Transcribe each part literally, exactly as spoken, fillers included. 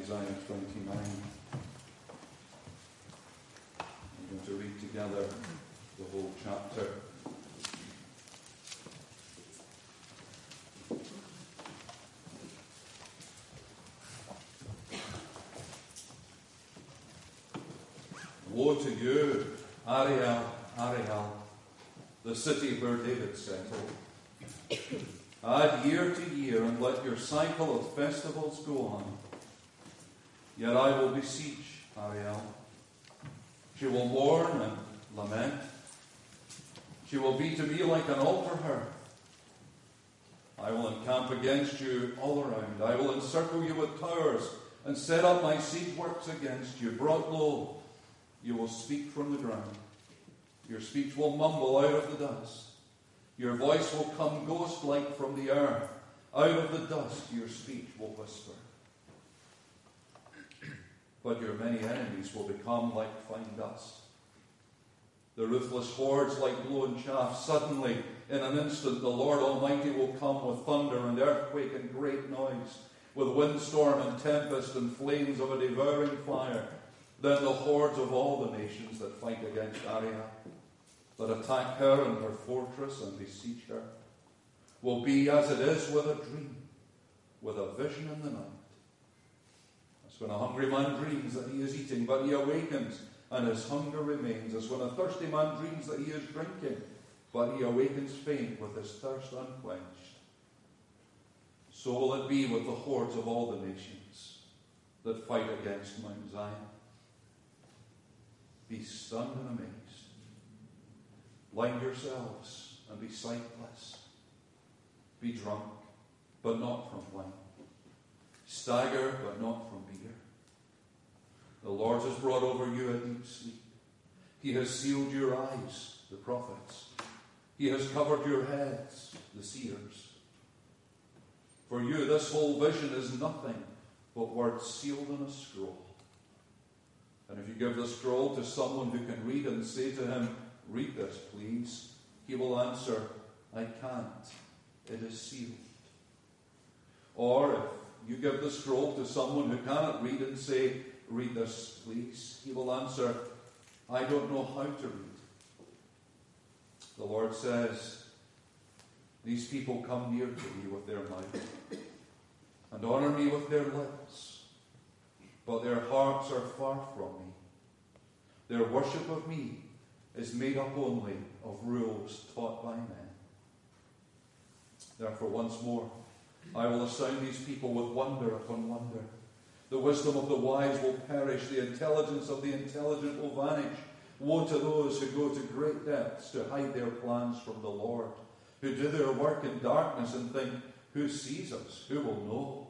Isaiah twenty-nine. I'm going to read together the whole chapter. Woe to you, Ariel, Ariel, the city where David settled. Add year to year, and let your cycle of festivals go on. Yet I will beseech Ariel. She will mourn and lament. She will be to me like an altar hearth. I will encamp against you all around. I will encircle you with towers, and set up my siege works against you. Brought low, you will speak from the ground. Your speech will mumble out of the dust. Your voice will come ghost-like from the earth. Out of the dust your speech will whisper. But your many enemies will become like fine dust. The ruthless hordes like blown chaff. Suddenly, in an instant, the Lord Almighty will come with thunder and earthquake and great noise, with windstorm and tempest and flames of a devouring fire. Then the hordes of all the nations that fight against Ariel, that attack her and her fortress and besiege her, will be as it is with a dream, with a vision in the night. As when a hungry man dreams that he is eating, but he awakens and his hunger remains. As when a thirsty man dreams that he is drinking, but he awakens faint with his thirst unquenched. So will it be with the hordes of all the nations that fight against Mount Zion. Be stunned and amazed. Blind yourselves and be sightless. Be drunk, but not from wine. Stagger, but not from beer. The Lord has brought over you a deep sleep. He has sealed your eyes, the prophets. He has covered your heads, the seers. For you, this whole vision is nothing but words sealed in a scroll. And if you give the scroll to someone who can read and say to him, "Read this, please," he will answer, "I can't. It is sealed." Or if you give the scroll to someone who cannot read and say, "Read this, please," he will answer, "I don't know how to read." The Lord says, "These people come near to me with their mouth and honor me with their lips, but their hearts are far from me. Their worship of me is made up only of rules taught by men." Therefore, once more, I will astound these people with wonder upon wonder. The wisdom of the wise will perish. The intelligence of the intelligent will vanish. Woe to those who go to great depths to hide their plans from the Lord, who do their work in darkness and think, "Who sees us? Who will know?"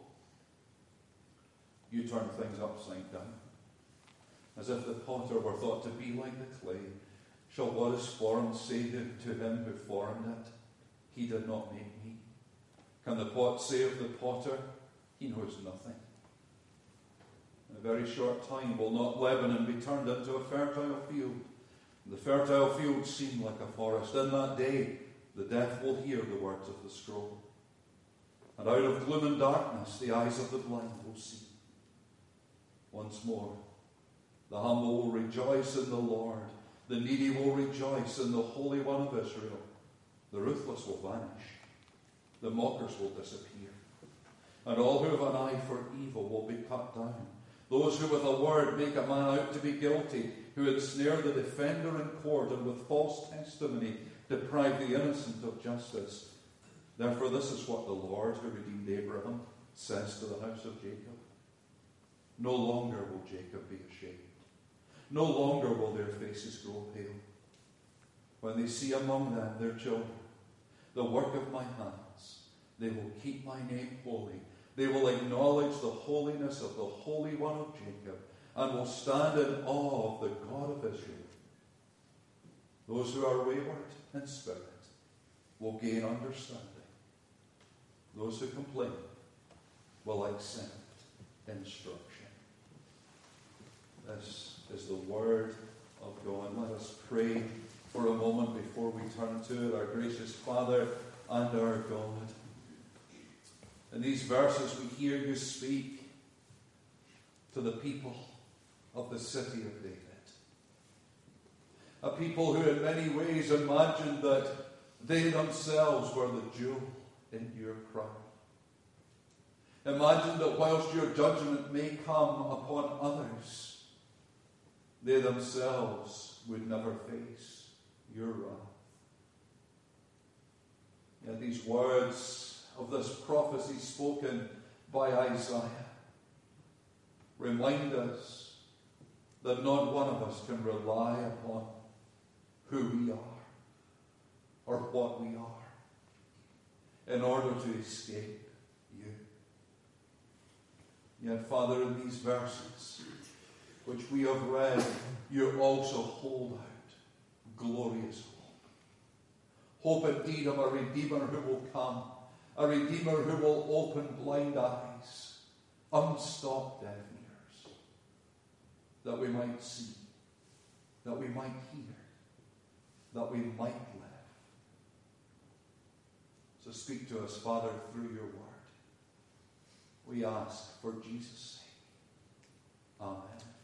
You turn things upside down, as if the potter were thought to be like the clay. Shall what is formed say to him who formed it, "He did not make me"? Can the pot say of the potter, "He knows nothing"? In a very short time will not Lebanon be turned into a fertile field? The fertile field seem like a forest. In that day the deaf will hear the words of the scroll. And out of gloom and darkness the eyes of the blind will see. Once more, the humble will rejoice in the Lord. The needy will rejoice in the Holy One of Israel. The ruthless will vanish. The mockers will disappear. And all who have an eye for evil will be cut down. Those who with a word make a man out to be guilty, who ensnare the defender in court and with false testimony deprive the innocent of justice. Therefore this is what the Lord, who redeemed Abraham, says to the house of Jacob. No longer will Jacob be ashamed. No longer will their faces grow pale. When they see among them their children, the work of my hands, they will keep my name holy. They will acknowledge the holiness of the Holy One of Jacob and will stand in awe of the God of Israel. Those who are wayward in spirit will gain understanding. Those who complain will accept instruction. This is the word of God. Let us pray for a moment before we turn to it. Our gracious Father and our God, in these verses we hear you speak to the people of the city of David. A people who in many ways imagined that they themselves were the jewel in your crown. Imagine that whilst your judgment may come upon others, they themselves would never face your wrath. Yet these words of this prophecy spoken by Isaiah remind us that not one of us can rely upon who we are or what we are in order to escape you. Yet, Father, in these verses which we have read, you also hold out glorious hope. Hope indeed of a Redeemer who will come, a Redeemer who will open blind eyes, unstop deaf ears, that we might see, that we might hear, that we might live. So speak to us, Father, through your word. We ask for Jesus' sake. Amen.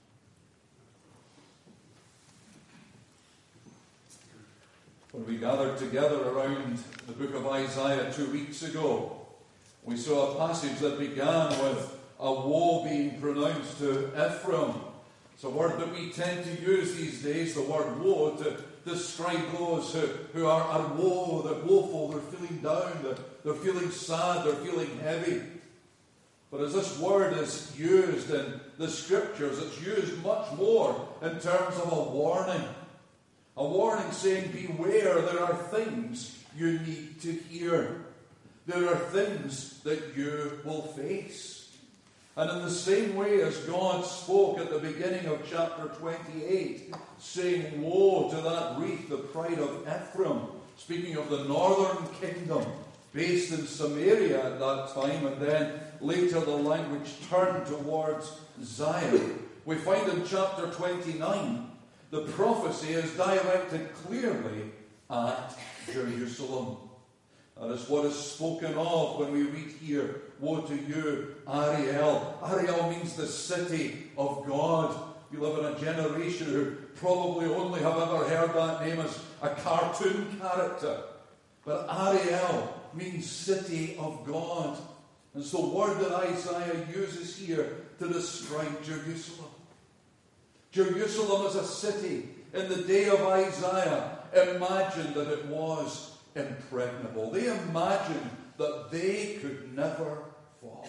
When we gathered together around the book of Isaiah two weeks ago, we saw a passage that began with a woe being pronounced to Ephraim. It's a word that we tend to use these days, the word woe, to describe those who, who are at woe, they're woeful, they're feeling down, they're, they're feeling sad, they're feeling heavy. But as this word is used in the scriptures, it's used much more in terms of a warning. A warning saying, beware, there are things you need to hear. There are things that you will face. And in the same way as God spoke at the beginning of chapter twenty-eight, saying, woe to that wreath, the pride of Ephraim, speaking of the northern kingdom, based in Samaria at that time, and then later the language turned towards Zion. We find in chapter twenty-nine, the prophecy is directed clearly at Jerusalem. That is what is spoken of when we read here, woe to you, Ariel. Ariel means the city of God. You live in a generation who probably only have ever heard that name as a cartoon character. But Ariel means city of God. And it's the word that Isaiah uses here to describe Jerusalem. Jerusalem as a city in the day of Isaiah imagined that it was impregnable. They imagined that they could never fall.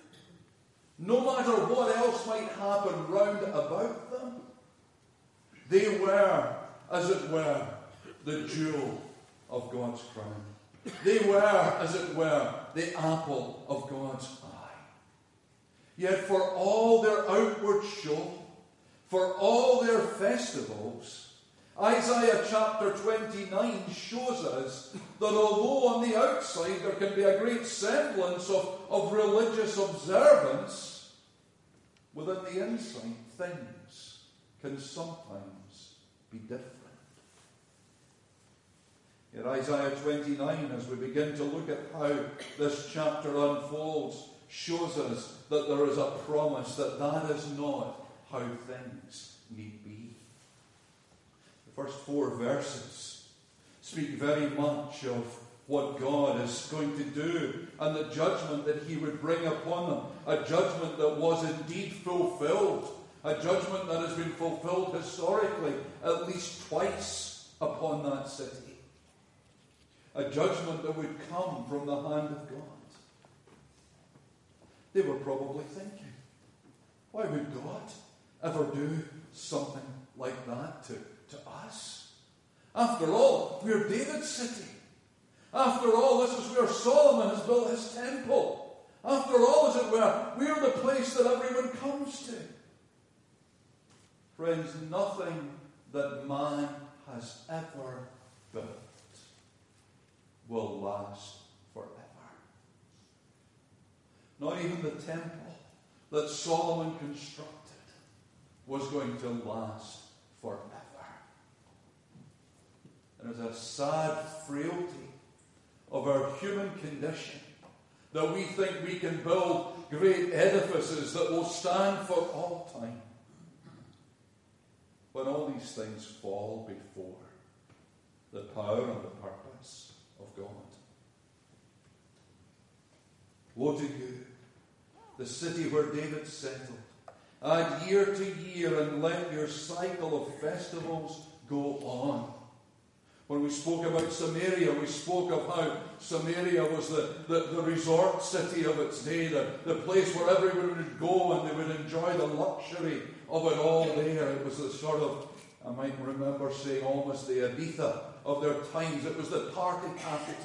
No matter what else might happen round about them, they were, as it were, the jewel of God's crown. They were, as it were, the apple of God's eye. Yet for all their outward show, for all their festivals, Isaiah chapter twenty-nine shows us that although on the outside there can be a great semblance of, of religious observance, within the inside things can sometimes be different. In Isaiah twenty-nine, as we begin to look at how this chapter unfolds, shows us that there is a promise that that is not how things need be. The first four verses speak very much of what God is going to do and the judgment that he would bring upon them. A judgment that was indeed fulfilled. A judgment that has been fulfilled historically at least twice upon that city. A judgment that would come from the hand of God. They were probably thinking, why would God ever do something like that to, to us? After all, we're David's city. After all, this is where Solomon has built his temple. After all, as it were, we're the place that everyone comes to. Friends, nothing that man has ever built will last forever. Not even the temple that Solomon constructed was going to last forever. And it's a sad frailty of our human condition that we think we can build great edifices that will stand for all time. When all these things fall before the power and the purpose of God. Woe to you, the city where David settled. Add year to year and let your cycle of festivals go on. When we spoke about Samaria, we spoke of how Samaria was the, the, the resort city of its day, the, the place where everyone would go and they would enjoy the luxury of it all there. It was the sort of, I might remember saying almost the Ibiza of their times. It was the party capital.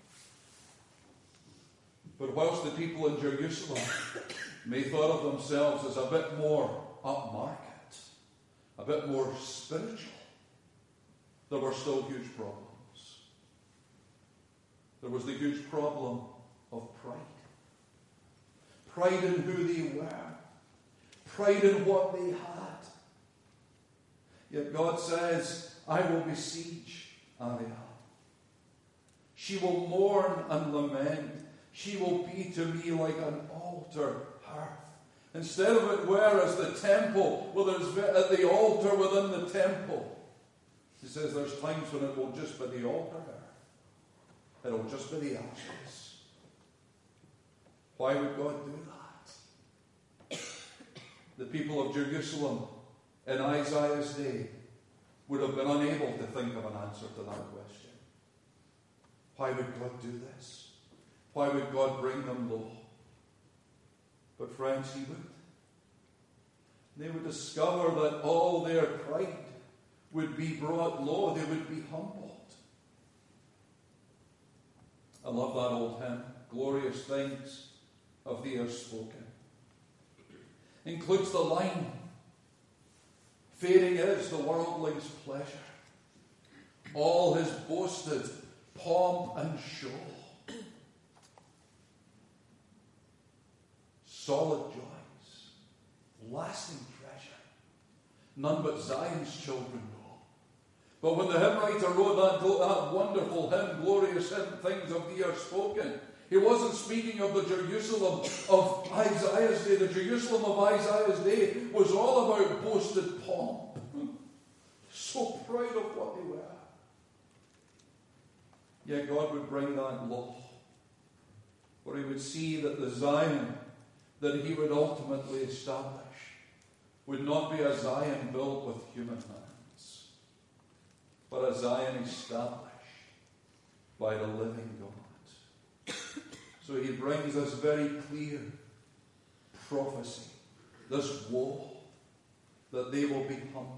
But whilst the people in Jerusalem may thought of themselves as a bit more upmarket, a bit more spiritual, there were still huge problems. There was the huge problem of pride. Pride in who they were. Pride in what they had. Yet God says, I will besiege Ariel. She will mourn and lament. She will be to me like an altar hearth. Instead of it were as the temple, well, there's at the altar within the temple. He says there's times when it will just be the altar there. It'll just be the ashes. Why would God do that? The people of Jerusalem in Isaiah's day would have been unable to think of an answer to that question. Why would God do this? Why would God bring them low? But friends, He would. They would discover that all their pride would be brought low. They would be humbled. I love that old hymn, Glorious Things of Thee Are Spoken. Includes the line, fading is the worldling's pleasure, all his boasted pomp and show. Solid joys, lasting treasure, none but Zion's children know. But when the hymn writer wrote that, that wonderful hymn, Glorious Things of Thee Are Spoken, he wasn't speaking of the Jerusalem of Isaiah's day. The Jerusalem of Isaiah's day was all about boasted pomp. So proud of what they were. Yet God would bring that low, where He would see that the Zion that He would ultimately establish would not be a Zion built with human hands, but a Zion established by the living God. So He brings this very clear prophecy, this woe, that they will be humbled.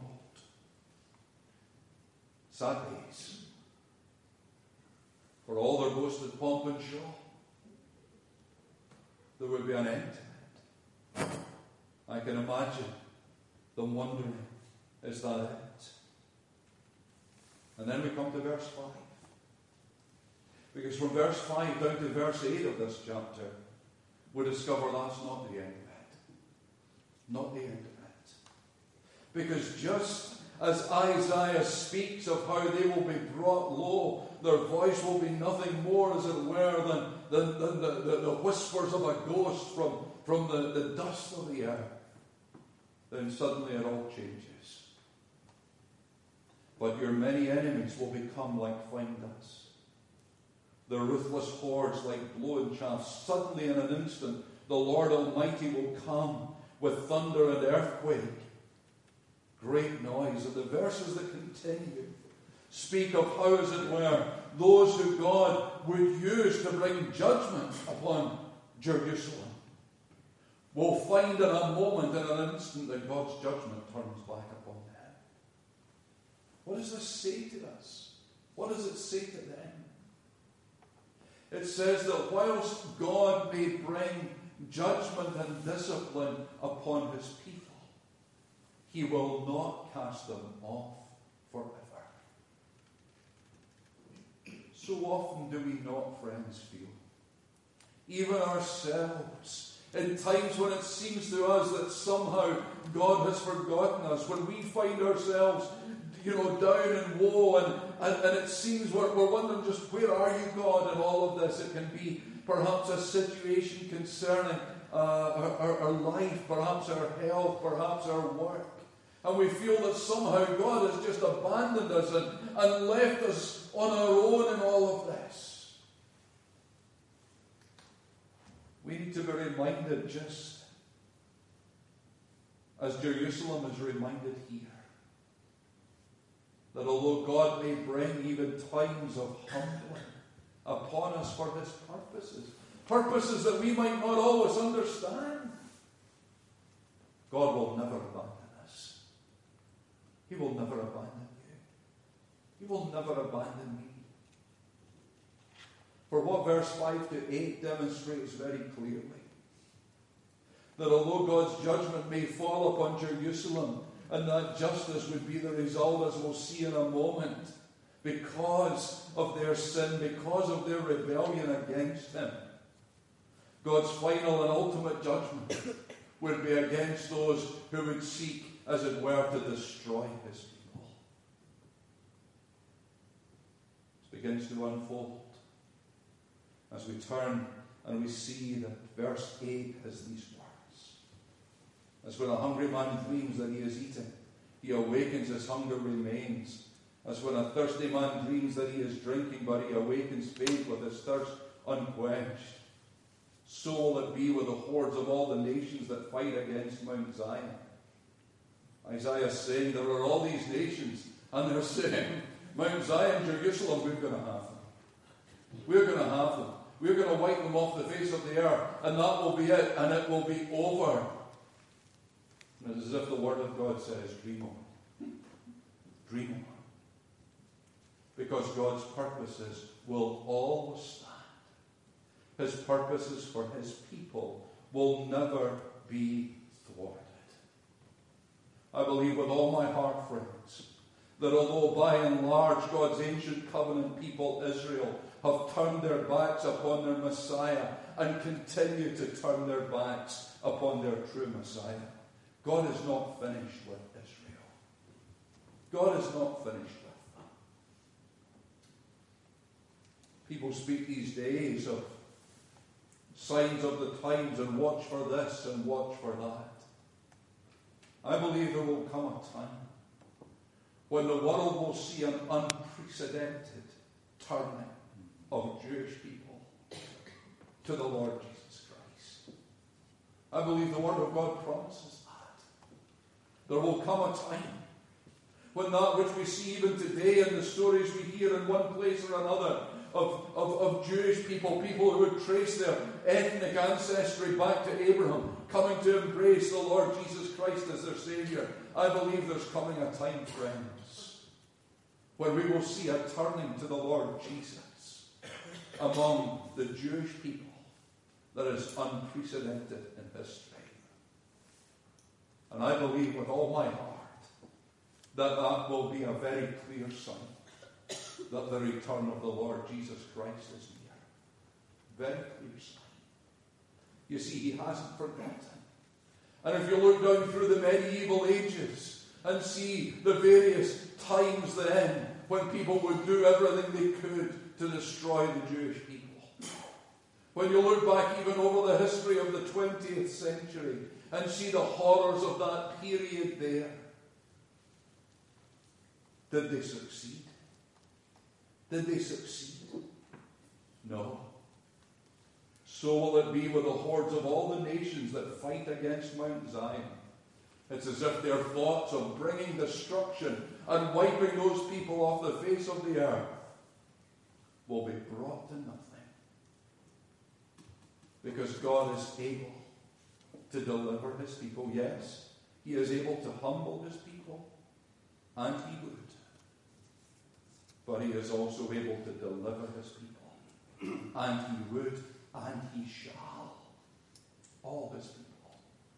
Sad days. For all their boasted pomp and show, there would be an end to it. I can imagine them wondering, is that it? And then we come to verse five. Because from verse five down to verse eight of this chapter, we discover that's not the end of it. Not the end of it. Because just as Isaiah speaks of how they will be brought low, their voice will be nothing more, as it were, than, than, than the, the, the whispers of a ghost from, from the, the dust of the earth. Then suddenly it all changes. But your many enemies will become like fine dust. The ruthless hordes like blown chaff. Suddenly in an instant, the Lord Almighty will come with thunder and earthquake. Great noise. And the verses that continue speak of how, as it were, those who God would use to bring judgment upon Jerusalem will find in a moment, in an instant, that God's judgment turns back upon them. What does this say to us? What does it say to them? It says that whilst God may bring judgment and discipline upon His people, He will not cast them off forever. So often do we not, friends, feel, even ourselves, in times when it seems to us that somehow God has forgotten us, when we find ourselves, you know, down in woe, and, and, and it seems we're, we're wondering just, where are you, God, in all of this? It can be perhaps a situation concerning uh, our, our, our life, perhaps our health, perhaps our work. And we feel that somehow God has just abandoned us and, and left us on our own in all of this. We need to be reminded, just as Jerusalem is reminded here, that although God may bring even times of humbling upon us for his purposes, purposes that we might not always understand, God will never abandon us. He will never abandon you. He will never abandon me. For what verse five to eight demonstrates very clearly, that although God's judgment may fall upon Jerusalem, and that justice would be the result, as we'll see in a moment, because of their sin, because of their rebellion against him, God's final and ultimate judgment would be against those who would seek, as it were, to destroy his people. It begins to unfold as we turn and we see that verse eight has these words. As when a hungry man dreams that he is eating, he awakens, his hunger remains. As when a thirsty man dreams that he is drinking, but he awakens faint with his thirst unquenched. So will it be with the hordes of all the nations that fight against Mount Zion. Isaiah is saying there are all these nations, and they're saying, Mount Zion, Jerusalem, we're going to have them. We're going to have them. We're going to wipe them off the face of the earth, and that will be it, and it will be over. And it's as if the Word of God says, dream on. Dream on. Because God's purposes will always stand. His purposes for his people will never be thwarted. I believe with all my heart, friends, that although by and large God's ancient covenant people, Israel, have turned their backs upon their Messiah and continue to turn their backs upon their true Messiah, God is not finished with Israel. God is not finished with them. People speak these days of signs of the times and watch for this and watch for that. I believe there will come a time when the world will see an unprecedented turning of Jewish people to the Lord Jesus Christ. I believe the Word of God promises that. There will come a time when that which we see even today in the stories we hear in one place or another of, of, of Jewish people, people who would trace their ethnic ancestry back to Abraham, coming to embrace the Lord Jesus Christ as their Saviour. I believe there's coming a time, friends, when we will see a turning to the Lord Jesus among the Jewish people that is unprecedented in history. And I believe with all my heart that that will be a very clear sign that the return of the Lord Jesus Christ is near. Very clear sign. You see, he hasn't forgotten. And if you look down through the medieval ages and see the various times then when people would do everything they could to destroy the Jewish people. When you look back even over the history of the twentieth century and see the horrors of that period there, did they succeed? Did they succeed? No. So will it be with the hordes of all the nations that fight against Mount Zion. It's as if their thoughts of bringing destruction and wiping those people off the face of the earth will be brought to nothing. Because God is able to deliver his people. Yes, he is able to humble his people, and he would. But he is also able to deliver his people. And he would, and he shall. All his people.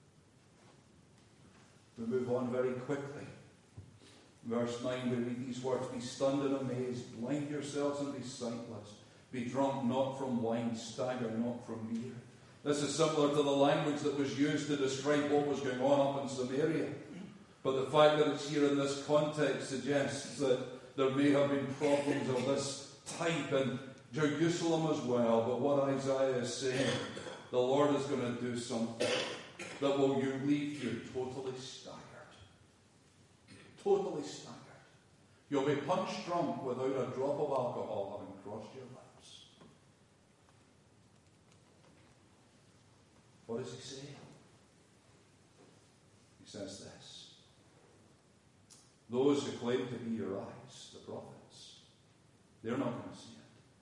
We move on very quickly. Verse nine, we read these words, be stunned and amazed, blind yourselves and be sightless. Be drunk not from wine, stagger not from beer. This is similar to the language that was used to describe what was going on up in Samaria. But the fact that it's here in this context suggests that there may have been problems of this type in Jerusalem as well. But what Isaiah is saying the Lord is going to do something that will you leave you totally staggered. Totally staggered. You'll be punch drunk without a drop of alcohol having crossed your lips. What does he say? He says this. Those who claim to be your eyes, the prophets, they're not going to see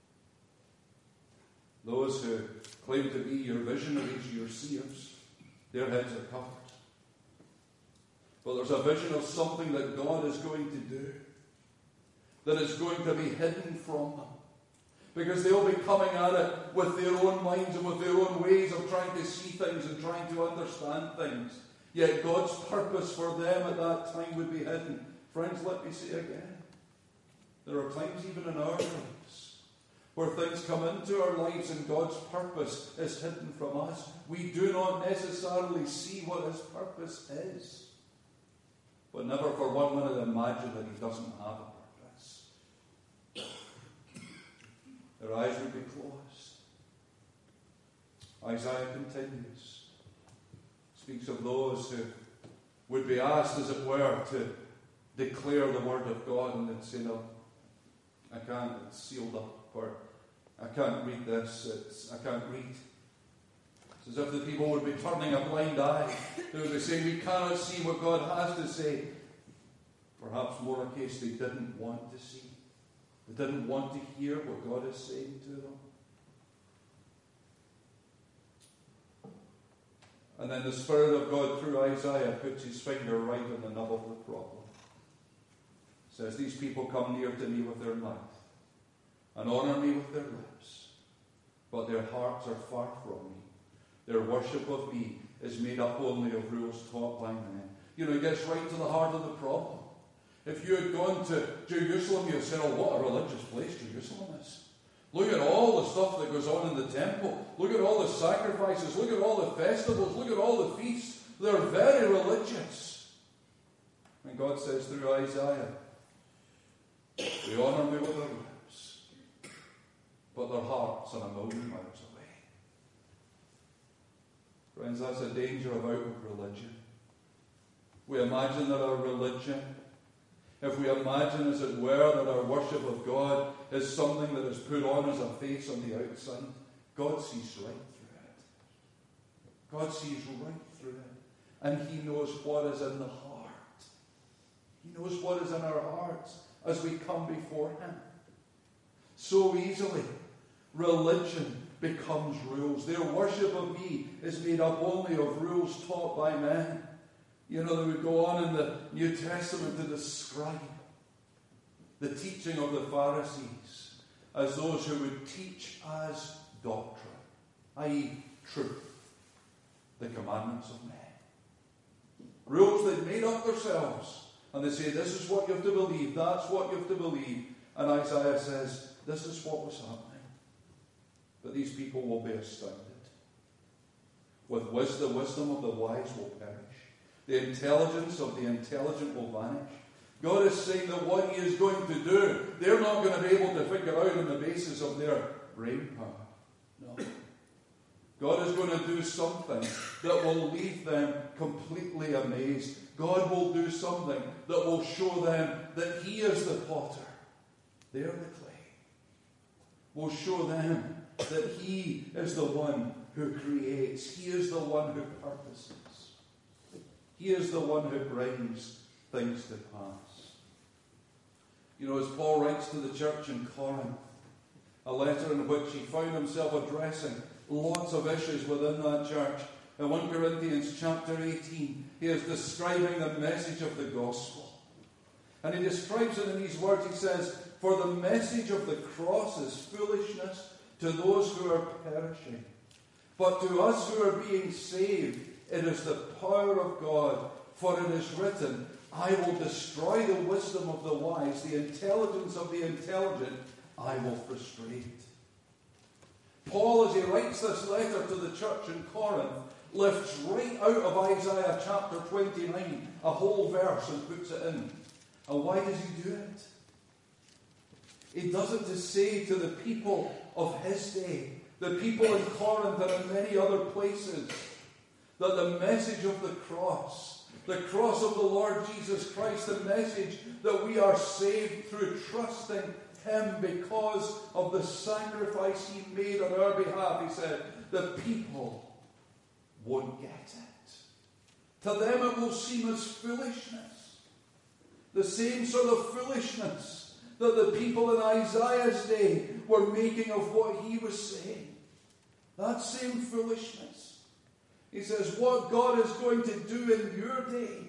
it. Those who claim to be your visionaries, your seers, their heads are covered. But there's a vision of something that God is going to do that is going to be hidden from them. Because they'll be coming at it with their own minds and with their own ways of trying to see things and trying to understand things. Yet God's purpose for them at that time would be hidden. Friends, let me say again, there are times even in our lives where things come into our lives and God's purpose is hidden from us. We do not necessarily see what his purpose is. But never for one minute imagine that he doesn't have a purpose. Their eyes would be closed. Isaiah continues. Speaks of those who would be asked, as it were, to declare the word of God, and they'd say, no, I can't, it's sealed up, or I can't read this, it's, I can't read. It's as if the people would be turning a blind eye. They would be saying, we cannot see what God has to say. Perhaps more a case they didn't want to see. They didn't want to hear what God is saying to them. And then the Spirit of God through Isaiah puts his finger right on the nub of the problem. Says, these people come near to me with their mouth and honour me with their lips, but their hearts are far from me. Their worship of me is made up only of rules taught by men. You know, it gets right to the heart of the problem. If you had gone to Jerusalem, you'd say, oh, what a religious place Jerusalem is. Look at all the stuff that goes on in the temple. Look at all the sacrifices. Look at all the festivals. Look at all the feasts. They're very religious. And God says through Isaiah, they honour me with their lips, but their hearts are a million miles away. Friends, that's a danger of outward religion. We imagine that our religion, if we imagine, as it were, that our worship of God is something that is put on as a face on the outside, God sees right through it. God sees right through it. And he knows what is in the heart. He knows what is in our hearts as we come before him. So easily, religion becomes rules. Their worship of me is made up only of rules taught by men. You know, they would go on in the New Testament to describe the teaching of the Pharisees as those who would teach as doctrine, that is truth, the commandments of men. Rules they'd made up themselves. And they say, this is what you have to believe, that's what you have to believe. And Isaiah says, this is what was happening. But these people will be astounded. With wisdom, the wisdom of the wise will perish. The intelligence of the intelligent will vanish. God is saying that what he is going to do, they're not going to be able to figure out on the basis of their brain power. No. God is going to do something that will leave them completely amazed. God will do something that will show them that he is the potter. They're the clay. Will show them that he is the one who creates. He is the one who purposes. He is the one who brings things to pass. You know, as Paul writes to the church in Corinth, a letter in which he found himself addressing lots of issues within that church. In First Corinthians chapter eighteen, he is describing the message of the gospel. And he describes it in these words. He says, for the message of the cross is foolishness to those who are perishing. But to us who are being saved, it is the power of God. For it is written, I will destroy the wisdom of the wise, the intelligence of the intelligent I will frustrate. Paul, as he writes this letter to the church in Corinth, lifts right out of Isaiah chapter twenty-nine a whole verse and puts it in. And why does he do it? He does it to say to the people of his day the people in Corinth and in many other places, that the message of the cross, the cross of the Lord Jesus Christ, the message that we are saved through trusting Him because of the sacrifice He made on our behalf, he said, the people won't get it. To them it will seem as foolishness. The same sort of foolishness that the people in Isaiah's day were making of what he was saying. That same foolishness. He says, what God is going to do in your day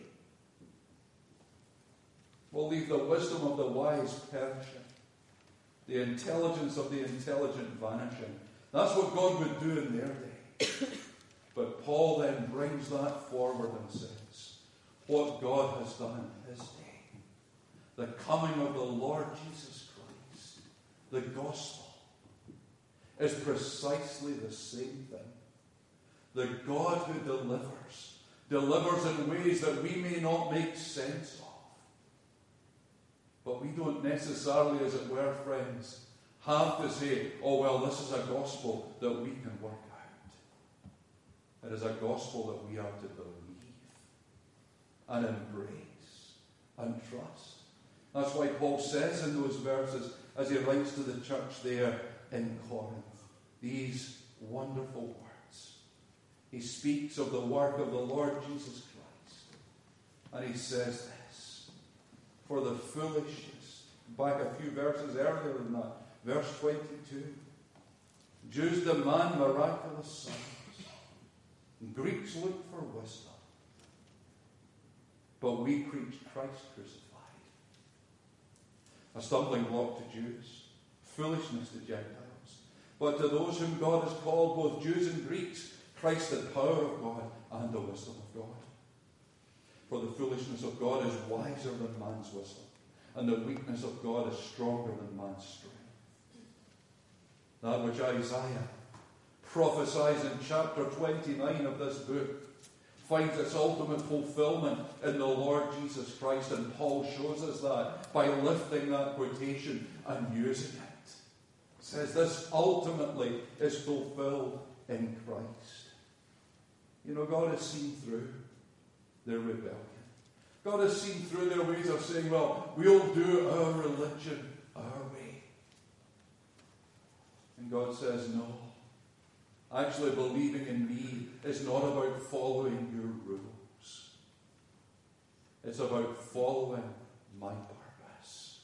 will leave the wisdom of the wise perishing, the intelligence of the intelligent vanishing. That's what God would do in their day. But Paul then brings that forward and says, what God has done in His day, the coming of the Lord Jesus Christ, the gospel, is precisely the same thing. The God who delivers, delivers in ways that we may not make sense of. But we don't necessarily, as it were, friends, have to say, oh, well, this is a gospel that we can work out. It is a gospel that we are to believe and embrace and trust. That's why Paul says in those verses, as he writes to the church there in Corinth, these wonderful words. He speaks of the work of the Lord Jesus Christ. And he says this, for the foolishness, back a few verses earlier than that, verse twenty-two, Jews demand miraculous signs, and Greeks look for wisdom, but we preach Christ crucified. A stumbling block to Jews, foolishness to Gentiles. But to those whom God has called, both Jews and Greeks, Christ the power of God and the wisdom of God. For the foolishness of God is wiser than man's wisdom, and the weakness of God is stronger than man's strength. That which Isaiah prophesies in chapter twenty-nine of this book finds its ultimate fulfillment in the Lord Jesus Christ, and Paul shows us that by lifting that quotation and using it. Says this ultimately is fulfilled in Christ. You know, God has seen through their rebellion. God has seen through their ways of saying, well, we'll do our religion our way. And God says, no. Actually, believing in me is not about following your rules. It's about following my purpose.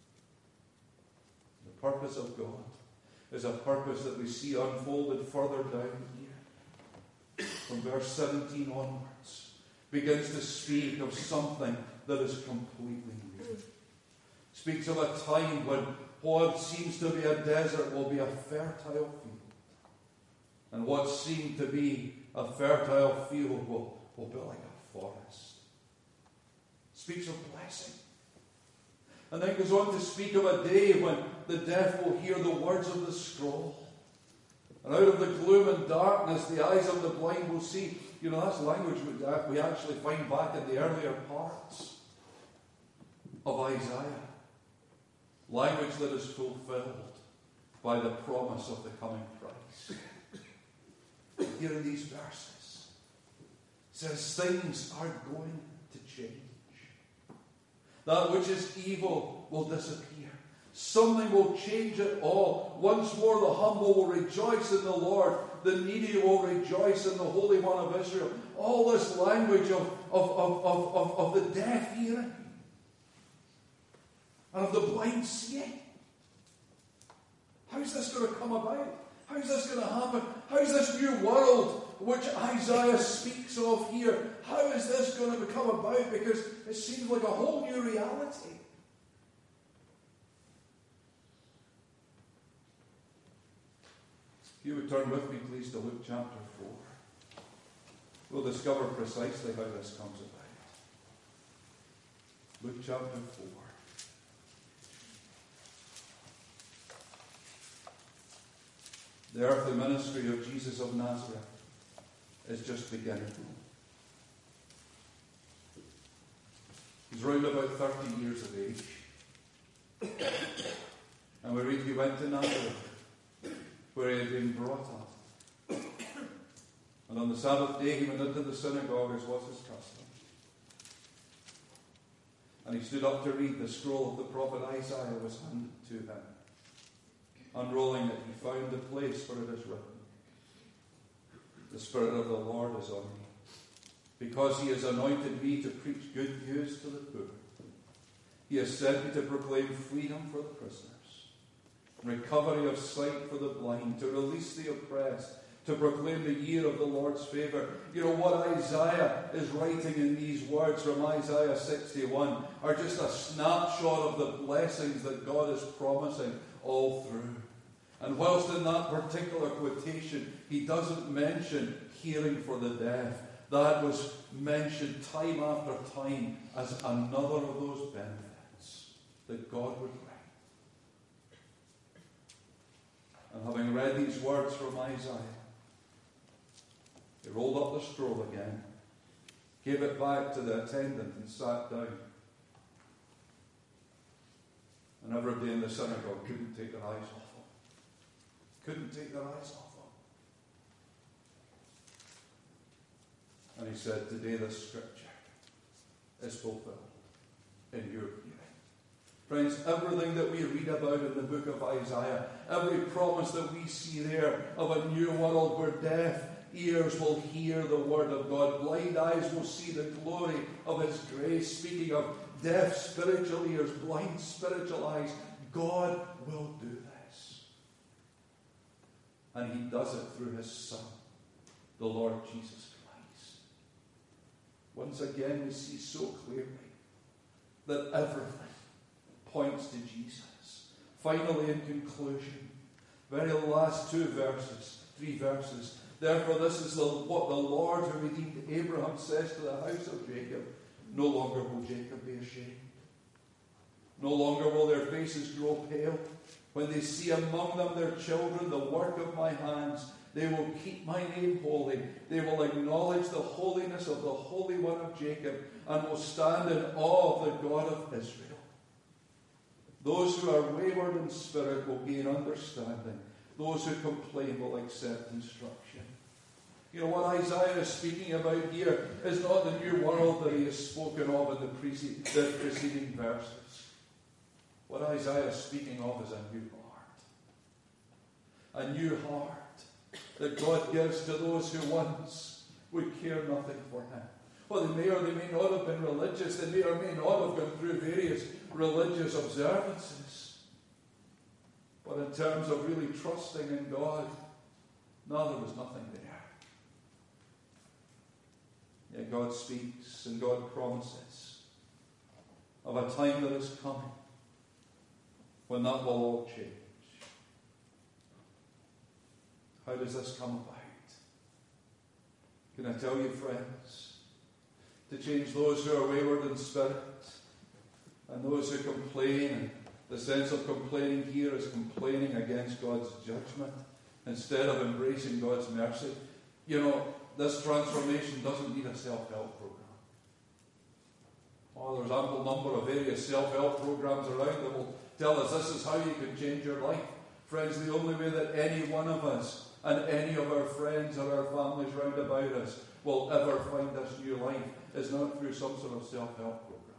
The purpose of God is a purpose that we see unfolded further down here. From verse seventeen onwards, begins to speak of something that is completely new. Speaks of a time when what seems to be a desert will be a fertile field. And what seemed to be a fertile field will, will be like a forest. Speaks of blessing. And then goes on to speak of a day when the deaf will hear the words of the scroll. And out of the gloom and darkness, the eyes of the blind will see. You know, that's language we actually find back in the earlier parts of Isaiah. Language that is fulfilled by the promise of the coming Christ. Here in these verses, it says things are going to change. That which is evil will disappear. Something will change it all. Once more the humble will rejoice in the Lord. The needy will rejoice in the Holy One of Israel. All this language of, of, of, of, of, of the deaf hearing. And of the blind seeing. How is this going to come about? How is this going to happen? How is this new world which Isaiah speaks of here, how is this going to become about? Because it seems like a whole new reality. If you would turn with me, please, to Luke chapter four. We'll discover precisely how this comes about. Luke chapter four. The earthly ministry of Jesus of Nazareth is just beginning. He's round about thirty years of age. And we read he went to Nazareth, where he had been brought up. And on the Sabbath day he went into the synagogue as was his custom. And he stood up to read. The scroll of the prophet Isaiah was handed to him. Unrolling it, he found the place where it is written, "The Spirit of the Lord is on me, because he has anointed me to preach good news to the poor. He has sent me to proclaim freedom for the prisoners, recovery of sight for the blind, to release the oppressed, to proclaim the year of the Lord's favour." You know what Isaiah is writing in these words from Isaiah sixty-one are just a snapshot of the blessings that God is promising all through. And whilst in that particular quotation he doesn't mention healing for the deaf, that was mentioned time after time as another of those benefits that God would bring. And having read these words from Isaiah, he rolled up the scroll again, gave it back to the attendant and sat down. And everybody in the synagogue couldn't take their eyes off him. Couldn't take their eyes off him. And he said, "Today this scripture is fulfilled in your hearing." Friends, everything that we read about in the book of Isaiah, every promise that we see there of a new world where deaf ears will hear the word of God, blind eyes will see the glory of his grace. Speaking of deaf spiritual ears, blind spiritual eyes, God will do this. And he does it through his Son, the Lord Jesus Christ. Once again, we see so clearly that everything points to Jesus. Finally, in conclusion, very last two verses, three verses. "Therefore, this is the, what the Lord who redeemed Abraham says to the house of Jacob. No longer will Jacob be ashamed. No longer will their faces grow pale. When they see among them their children, the work of my hands, they will keep my name holy. They will acknowledge the holiness of the Holy One of Jacob and will stand in awe of the God of Israel. Those who are wayward in spirit will gain understanding. Those who complain will accept instruction." You know, what Isaiah is speaking about here is not the new world that he has spoken of in the preceding, the preceding verses. What Isaiah is speaking of is a new heart. A new heart that God gives to those who once would care nothing for him. Well, they may or they may not have been religious. They may or may not have gone through various religious observances. But in terms of really trusting in God, no, there was nothing there. Yet God speaks and God promises of a time that is coming when that will all change. How does this come about? Can I tell you, friends, to change those who are wayward in spirit and those who complain, and the sense of complaining here is complaining against God's judgment instead of embracing God's mercy. You know, this transformation doesn't need a self-help program. Oh, there's ample number of various self-help programs around that will tell us this is how you can change your life. Friends, the only way that any one of us and any of our friends or our families round about us will ever find this new life is not through some sort of self-help program.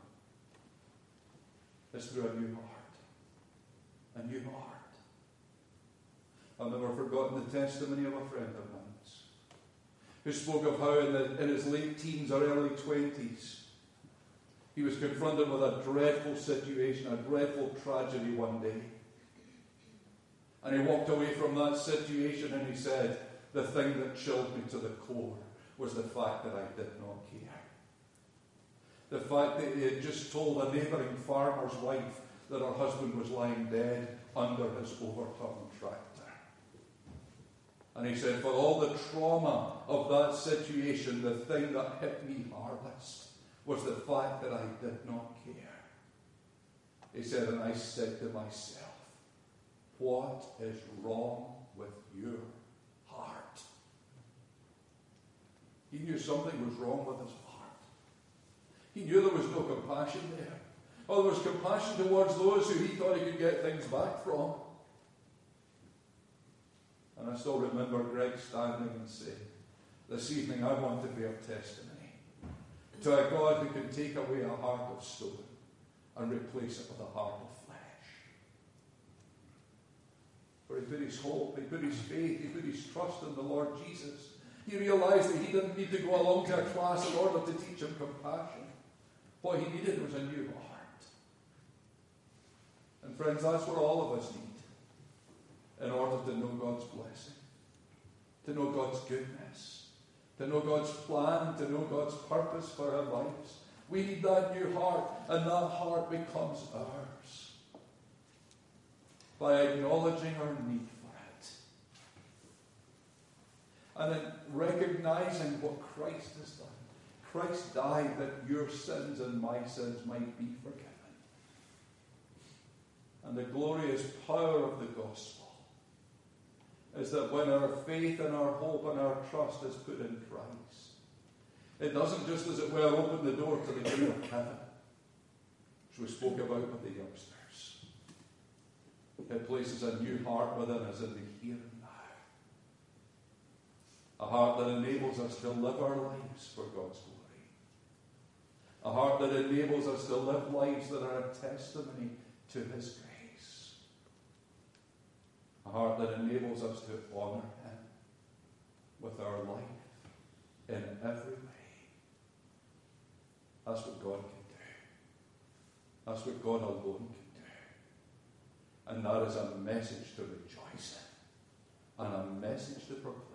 It's through a new heart. A new heart. I've never forgotten the testimony of a friend of mine who spoke of how in, the, in his late teens or early twenties he was confronted with a dreadful situation, a dreadful tragedy one day. And he walked away from that situation and he said, the thing that chilled me to the core was the fact that I did not care. The fact that he had just told a neighbouring farmer's wife that her husband was lying dead under his overturned tractor. And he said, for all the trauma of that situation, the thing that hit me hardest was the fact that I did not care. He said, and I said to myself, what is wrong with your heart? He knew something was wrong with his heart. He knew there was no compassion there. Oh, there was compassion towards those who he thought he could get things back from. And I still remember Greg standing and saying, this evening I want to bear testimony to a God who can take away a heart of stone and replace it with a heart of flesh. For he put his hope, he put his faith, he put his trust in the Lord Jesus. He realized that he didn't need to go along to a class in order to teach him compassion. What he needed was a new heart. And friends, that's what all of us need in order to know God's blessing, to know God's goodness, to know God's plan, to know God's purpose for our lives. We need that new heart, and that heart becomes ours by acknowledging our need for it. And in recognizing what Christ has done. Christ died that your sins and my sins might be forgiven. And the glorious power of the gospel is that when our faith and our hope and our trust is put in Christ, it doesn't just, as it were, open the door to the gate of heaven, which we spoke about with the youngsters. It places a new heart within us in the here and now. A heart that enables us to live our lives for God's glory. A heart that enables us to live lives that are a testimony to His grace. A heart that enables us to honour Him with our life in every way. That's what God can do. That's what God alone can do. And that is a message to rejoice in, and a message to proclaim.